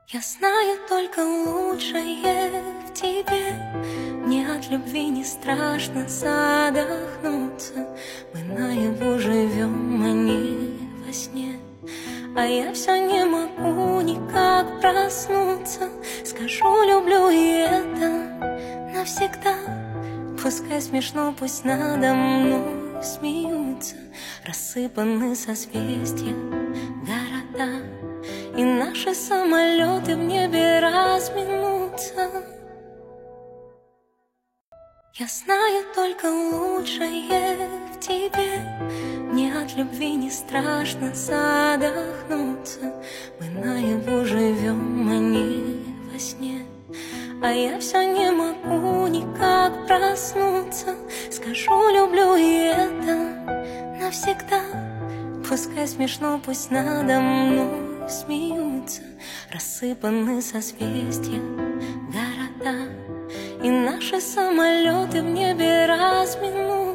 Я знаю только лучшее в тебе. Мне от любви не страшно задохнуться. Мы наяву живем, а не во сне. А я все не могу никак проснуться. Скажу, люблю, и это навсегда. Пускай смешно, пусть надо мной смеются. Рассыпаны созвездия города, и наши самолеты в небе разминутся. Я знаю только лучшее в тебе. Мне от любви не страшно задохнуться. Мы наяву живем, а не во сне. А я все не могу никак проснуться. Скажу, люблю, и это навсегда. Пускай смешно, пусть надо мной смеются. Рассыпаны созвездия города, и наши самолеты в небе разминутся.